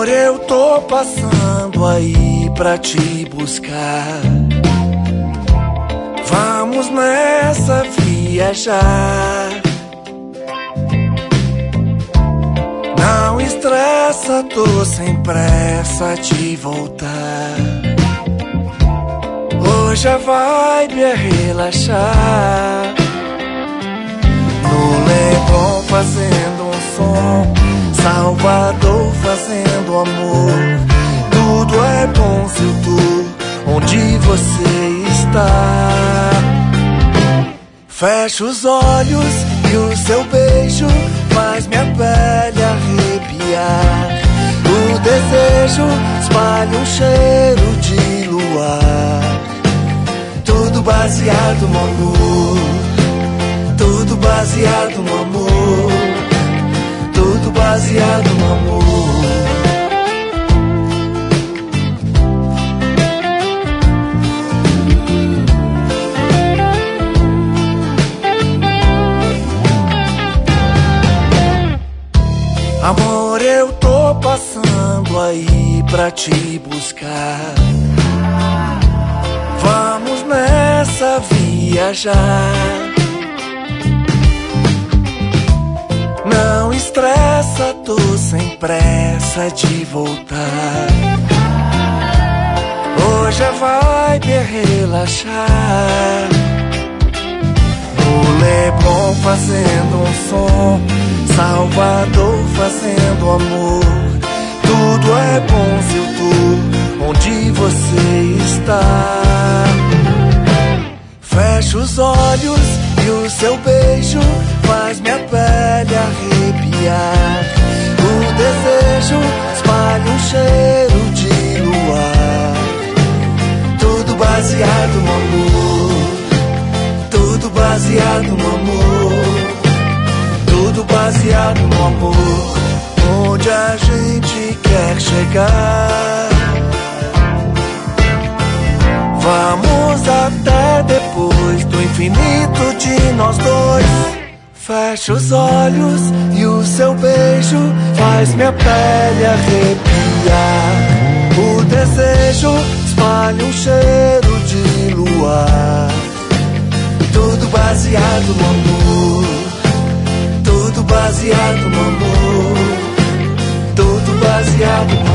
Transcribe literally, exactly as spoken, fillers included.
eu tô passando aí pra te buscar. Vamos nessa viajar. Não estressa, tô sem pressa de voltar. Hoje a vibe é relaxar. No Leblon fazendo um som, Salvador fazendo amor. Tudo é bom se eu tô onde você está. Fecho os olhos e o seu beijo faz minha pele arrepiar. O desejo espalha um cheiro de luar. Tudo baseado no amor, tudo baseado no amor, tudo baseado no amor. Amor, eu tô passando aí pra te buscar. Vamos nessa viajar. Não estressa, tô sem pressa de voltar. Hoje a vibe é relaxar. No Leblon fazendo um som, Salvador fazendo amor. Tudo é bom se eu tô onde você está. Fecho os olhos e o seu beijo faz minha pele arrepiar. O desejo espalha um cheiro de luar. Tudo baseado no amor, tudo baseado no amor, tudo baseado no amor. Onde a gente quer chegar, vamos até depois do infinito de nós dois. Fecho os olhos e o seu beijo faz minha pele arrepiar. O desejo espalha um cheiro de luar. Tudo baseado no amor, tudo baseado no amor, tudo baseado no amor.